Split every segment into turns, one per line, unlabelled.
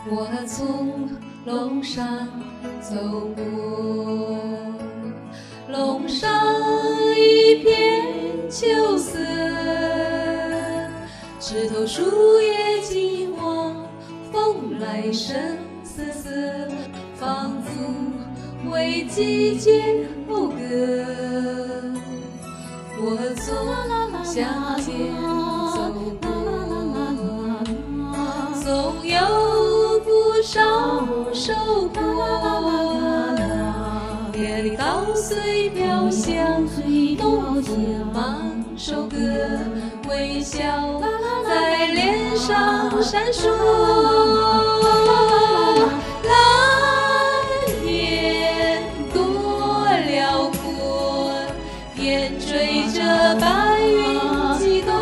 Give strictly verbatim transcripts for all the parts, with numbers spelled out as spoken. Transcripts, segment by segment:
我从龙山走过，龙上一片秋色，枝头树叶金黄，风来声瑟瑟，仿佛为季节讴歌。我从夏天走过，总有不少收获。夜里稻穗飘香，农夫忙收割，微笑在脸上闪烁。蓝天多辽阔，眼追着白云激动，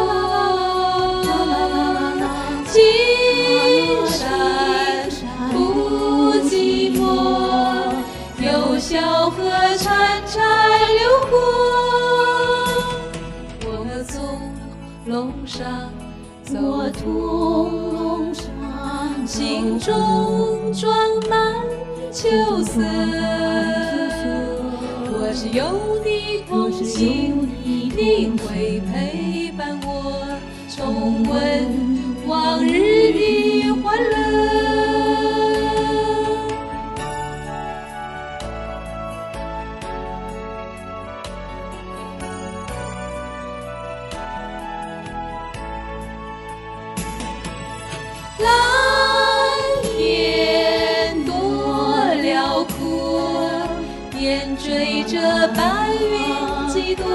青山不寂寞，有小河潺潺流过。我从龙上走过，心中装满秋色。我是有你同行，你会陪伴我，重温往日的欢乐。蓝天多辽阔，眼追着白云激动，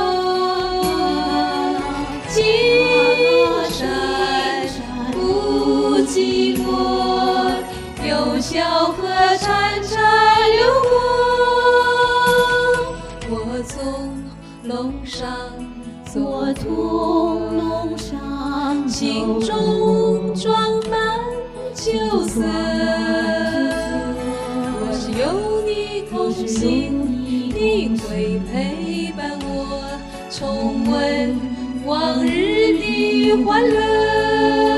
青山不寂寞，有小河潺潺流过。我从龙上走过，心中装满秋色。我是有你同行，你会陪伴我，重温往日的欢乐。